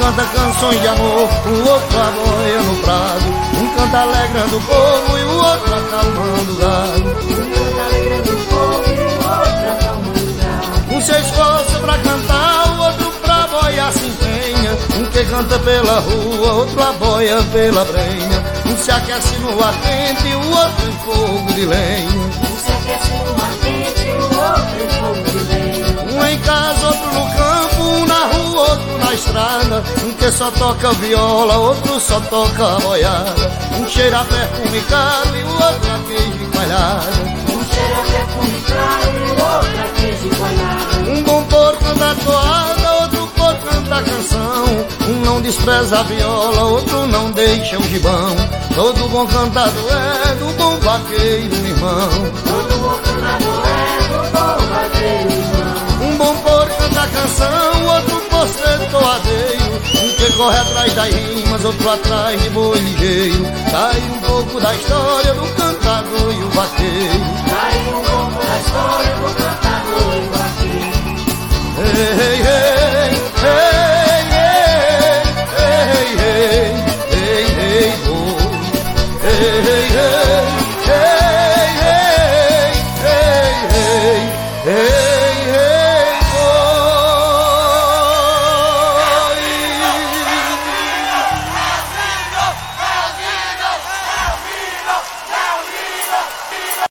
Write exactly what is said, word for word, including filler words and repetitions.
canta canções de amor, o outro aboia no prado. Um canta alegrando o povo e o outro acalmando o gado. Um canta alegrando o povo e o outro acalmando o gado. Um se esforça pra cantar, o outro pra aboiar se empenha. Um que canta pela rua, outro aboia pela brenha. Um se aquece no ar quente e o outro em fogo de lenha. Um se aquece no ar quente e o outro em fogo de lenha. Um em casa, outro no campo, um na rua, outro na estrada. Um que só toca viola, outro só toca boiada. Um cheira a perfume caro e o outro a queijo e coalhada. Um cheira a perfume claro e o outro a queijo e coalhada. Um bom porco canta toada, outro porco canta canção. Um não despreza a viola, outro não deixa o gibão. Todo bom cantador é do bom vaqueiro, irmão. Todo bom cantador é do bom vaqueiro, irmão. Um bom porco canta canção, outro por ser toadeiro. Um que corre atrás das rimas, outro atrás de boi ligeiro. Cai um pouco da história do cantador e o vaqueiro.